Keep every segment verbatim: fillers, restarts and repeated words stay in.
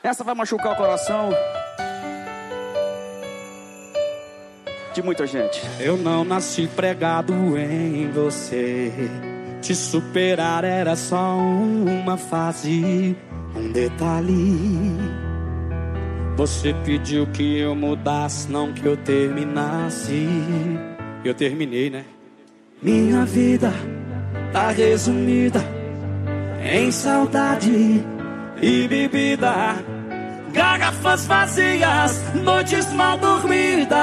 Essa vai machucar o coração de muita gente. Eu não nasci pregado em você. Te superar era só uma fase, um detalhe. Você pediu que eu mudasse, não que eu terminasse. Eu terminei, né? Minha vida tá resumida em saudade e bebida, garrafas vazias, noites mal dormidas.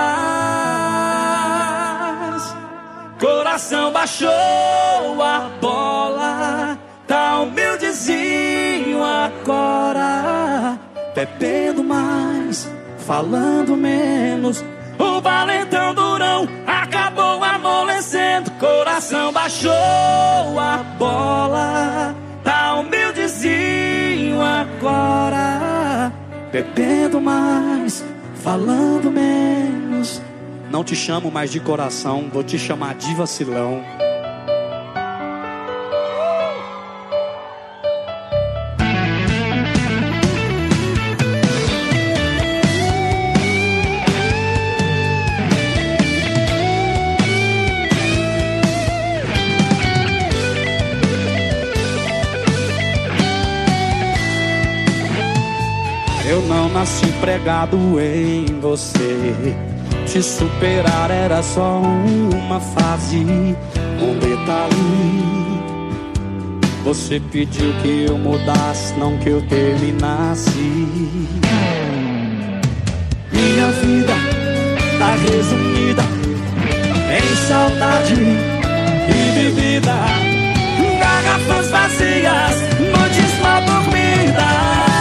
Coração baixou a bola, tá humildezinho agora, bebendo mais, falando menos. O valentão durão acabou amolecendo. Coração baixou a bola, tá humildezinho agora, bebendo mais, falando menos. Não te chamo mais de coração, vou te chamar de vacilão. Eu não nasci pregado em você. Te superar era só uma fase, um detalhe. Você pediu que eu mudasse, não que eu terminasse. Minha vida tá resumida em saudade e bebida, garrafas vazias, noites mal dormidas.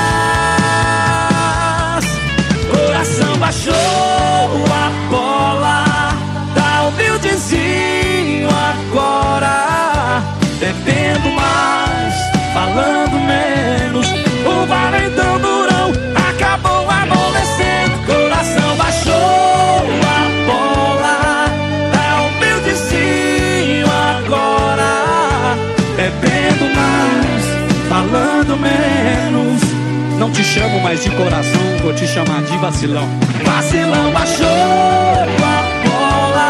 Coração baixou a bola, tá humildezinho agora, bebendo mais, falando menos. O valentão durão acabou amolecendo. Coração baixou a bola, tá humildezinho agora, bebendo mais, falando menos. Não te chamo mais de coração, vou te chamar de vacilão. Vacilão baixou a bola,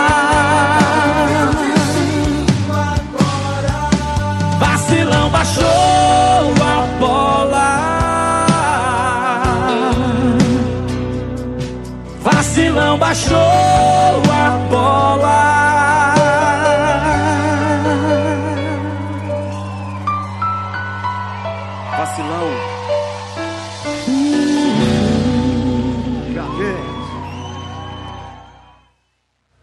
vacilão baixou a bola, vacilão baixou.